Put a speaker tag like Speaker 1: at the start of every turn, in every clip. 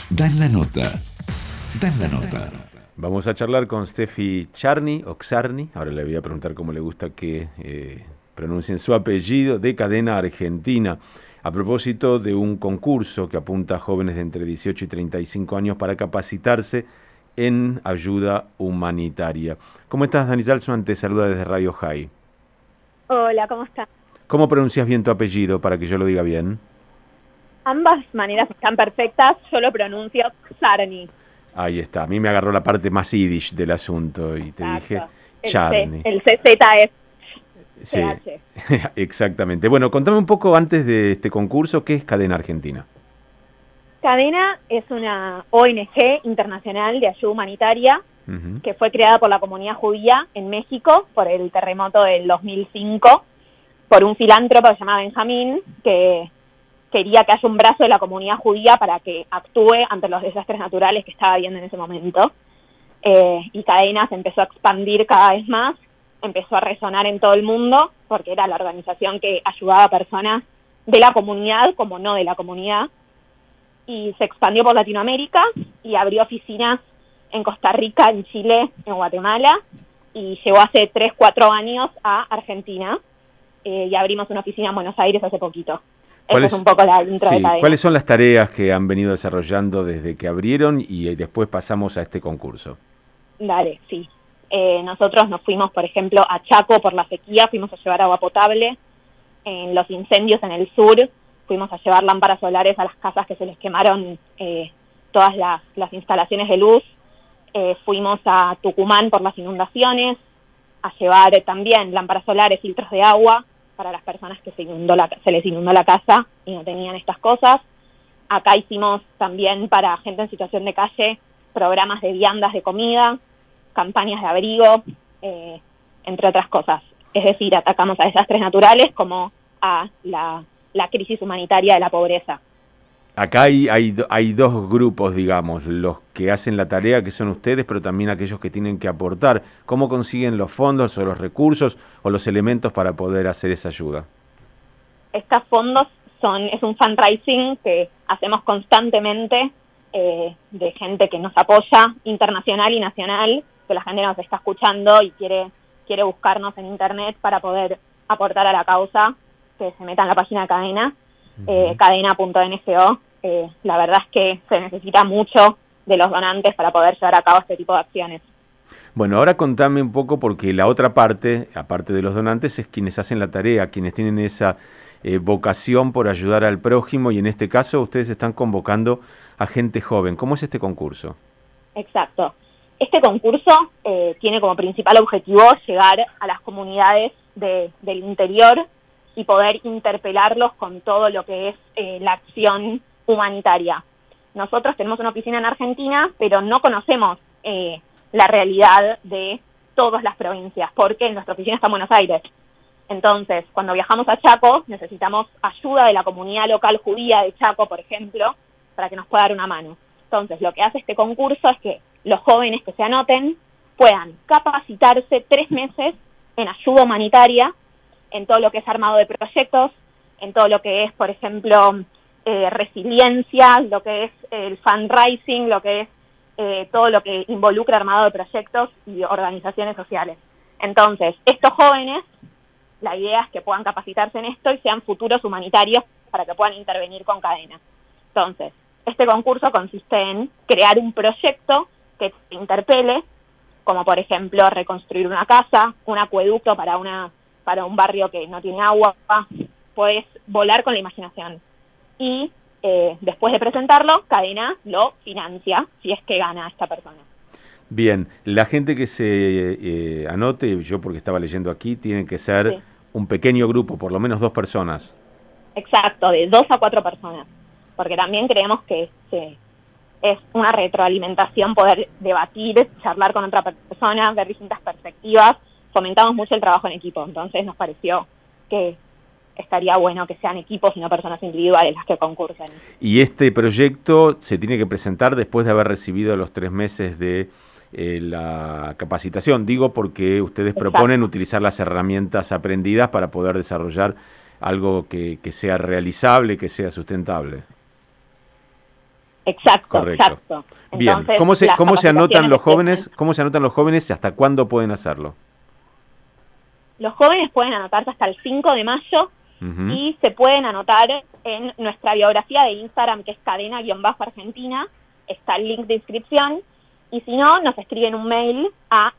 Speaker 1: Dan la nota. Dan la nota.
Speaker 2: Vamos a charlar con Steffi Charny, o Xarny, ahora le voy a preguntar cómo le gusta que pronuncien su apellido, de Cadena Argentina, a propósito de un concurso que apunta a jóvenes de entre 18 y 35 años para capacitarse en ayuda humanitaria. ¿Cómo estás, Dani Salzman? Te saluda desde Radio High.
Speaker 3: Hola, ¿cómo estás?
Speaker 2: ¿Cómo pronuncias bien tu apellido para que yo lo diga bien?
Speaker 3: Ambas maneras están perfectas, yo lo pronuncio Xarny.
Speaker 2: Ahí está, a mí me agarró la parte más yiddish del asunto y te dije Charny.
Speaker 3: El CZ es
Speaker 2: Sí,
Speaker 3: CH.
Speaker 2: exactamente. Bueno, contame un poco antes de este concurso, ¿qué es Cadena Argentina?
Speaker 3: Cadena es una ONG internacional de ayuda humanitaria que fue creada por la comunidad judía en México por el terremoto del 2005, por un filántropo que se llama Benjamín, que quería que haya un brazo de la comunidad judía para que actúe ante los desastres naturales que estaba viendo en ese momento. Y Cadena se empezó a expandir cada vez más, empezó a resonar en todo el mundo, porque era la organización que ayudaba a personas de la comunidad como no de la comunidad, y se expandió por Latinoamérica y abrió oficinas en Costa Rica, en Chile, en Guatemala, y llegó hace 3-4 años a Argentina, y abrimos una oficina en Buenos Aires hace poquito. Esa es un poco la intro de Cadena.
Speaker 2: ¿Cuáles son las tareas que han venido desarrollando desde que abrieron y después pasamos a este concurso?
Speaker 3: Dale, sí. Nosotros nos fuimos, por ejemplo, a Chaco por la sequía, fuimos a llevar agua potable. En los incendios en el sur, fuimos a llevar lámparas solares a las casas que se les quemaron todas las instalaciones de luz. Fuimos a Tucumán por las inundaciones, a llevar también lámparas solares, filtros de agua para las personas que se les inundó la casa y no tenían estas cosas. Acá hicimos también para gente en situación de calle programas de viandas de comida, campañas de abrigo, entre otras cosas. Es decir, atacamos a desastres naturales como a la crisis humanitaria de la pobreza.
Speaker 2: Acá hay dos grupos, digamos, los que hacen la tarea, que son ustedes, pero también aquellos que tienen que aportar. ¿Cómo consiguen los fondos o los recursos o los elementos para poder hacer esa ayuda?
Speaker 3: Estos fondos es un fundraising que hacemos constantemente de gente que nos apoya, internacional y nacional, que la gente nos está escuchando y quiere buscarnos en internet para poder aportar a la causa, que se meta en la página de Cadena, cadena.nco. La verdad es que se necesita mucho de los donantes para poder llevar a cabo este tipo de acciones.
Speaker 2: Bueno, ahora contame un poco, porque la otra parte, aparte de los donantes, es quienes hacen la tarea, quienes tienen esa vocación por ayudar al prójimo, y en este caso ustedes están convocando a gente joven. ¿Cómo es este concurso?
Speaker 3: Exacto. Este concurso tiene como principal objetivo llegar a las comunidades del interior y poder interpelarlos con todo lo que es la acción humanitaria. Nosotros tenemos una oficina en Argentina, pero no conocemos la realidad de todas las provincias, porque nuestra oficina está en Buenos Aires. Entonces, cuando viajamos a Chaco, necesitamos ayuda de la comunidad local judía de Chaco, por ejemplo, para que nos pueda dar una mano. Entonces, lo que hace este concurso es que los jóvenes que se anoten puedan capacitarse 3 meses en ayuda humanitaria, en todo lo que es armado de proyectos, en todo lo que es, por ejemplo, resiliencia, lo que es el fundraising, lo que es todo lo que involucra armado de proyectos y organizaciones sociales. Entonces, estos jóvenes, la idea es que puedan capacitarse en esto y sean futuros humanitarios para que puedan intervenir con Cadena. Entonces, este concurso consiste en crear un proyecto que te interpele, como por ejemplo reconstruir una casa, un acueducto para un barrio que no tiene agua. Puedes volar con la imaginación. Y después de presentarlo, Cadena lo financia si es que gana esta persona.
Speaker 2: Bien, la gente que se anote, yo porque estaba leyendo aquí, tiene que ser un pequeño grupo, por lo menos 2 personas.
Speaker 3: Exacto, de 2 a 4 personas. Porque también creemos que es una retroalimentación poder debatir, charlar con otra persona, ver distintas perspectivas. Fomentamos mucho el trabajo en equipo, entonces nos pareció que estaría bueno que sean equipos y no personas individuales las que concursen.
Speaker 2: Y este proyecto se tiene que presentar después de haber recibido los 3 meses de la capacitación. Digo porque ustedes proponen utilizar las herramientas aprendidas para poder desarrollar algo que sea realizable, que sea sustentable.
Speaker 3: Exacto,
Speaker 2: Correcto.
Speaker 3: exacto.
Speaker 2: Bien,
Speaker 3: Entonces,
Speaker 2: ¿cómo se anotan los jóvenes?
Speaker 3: empiezan.
Speaker 2: ¿Cómo se anotan los jóvenes y hasta cuándo pueden hacerlo?
Speaker 3: Los jóvenes pueden anotarse hasta el 5 de mayo
Speaker 2: Ujú.
Speaker 3: y se pueden anotar en nuestra biografía de Instagram, que es cadena-argentina, está el link de inscripción, y si no, nos escriben un mail a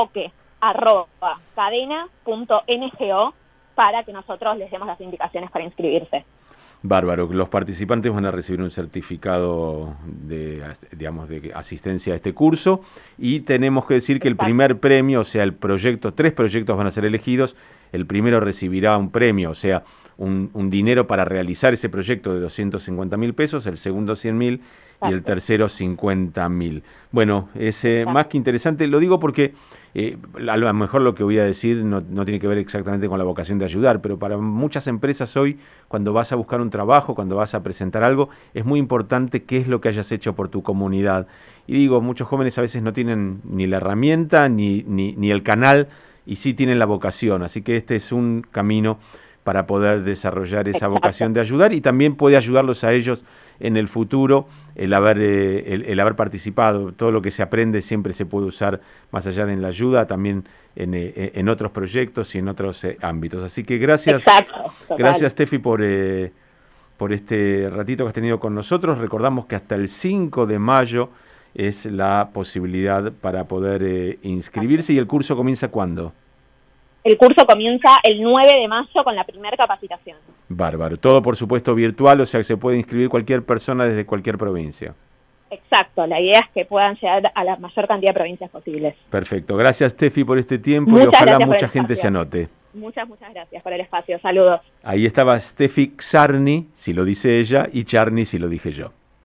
Speaker 3: enfoque@cadena.ngo para que nosotros les demos las indicaciones para inscribirse.
Speaker 2: Bárbaro. Los participantes van a recibir un certificado de, digamos, de asistencia a este curso y tenemos que decir que el
Speaker 3: Exacto.
Speaker 2: primer premio, o sea, el proyecto, 3 proyectos van a ser elegidos. El primero recibirá un premio, o sea, un dinero para realizar ese proyecto de 250.000 pesos, el segundo 100.000 y el
Speaker 3: Exacto.
Speaker 2: tercero 50.000. Bueno, es
Speaker 3: Exacto.
Speaker 2: más que interesante. Lo digo porque a lo mejor lo que voy a decir no tiene que ver exactamente con la vocación de ayudar, pero para muchas empresas hoy, cuando vas a buscar un trabajo, cuando vas a presentar algo, es muy importante qué es lo que hayas hecho por tu comunidad. Y digo, muchos jóvenes a veces no tienen ni la herramienta ni el canal, y sí tienen la vocación. Así que este es un camino para poder desarrollar esa
Speaker 3: Exacto.
Speaker 2: vocación de ayudar, y también puede ayudarlos a ellos en el futuro el haber participado. Todo lo que se aprende siempre se puede usar más allá de en la ayuda, también en otros proyectos y en otros ámbitos. Así que gracias,
Speaker 3: Exacto, total.
Speaker 2: gracias Steffi por este ratito que has tenido con nosotros. Recordamos que hasta el 5 de mayo es la posibilidad para poder inscribirse. ¿Y el curso comienza cuándo?
Speaker 3: El curso comienza el 9 de mayo con la primera capacitación.
Speaker 2: Bárbaro. Todo, por supuesto, virtual, o sea que se puede inscribir cualquier persona desde cualquier provincia.
Speaker 3: Exacto, la idea es que puedan llegar a la mayor cantidad de provincias posibles.
Speaker 2: Perfecto. Gracias, Steffi, por este tiempo
Speaker 3: Muchas
Speaker 2: y ojalá
Speaker 3: gracias por
Speaker 2: mucha
Speaker 3: el
Speaker 2: gente se
Speaker 3: espacio.
Speaker 2: anote.
Speaker 3: Muchas gracias por el espacio. Saludos.
Speaker 2: Ahí estaba Steffi Czarny, si lo dice ella, y Charny, si lo dije yo.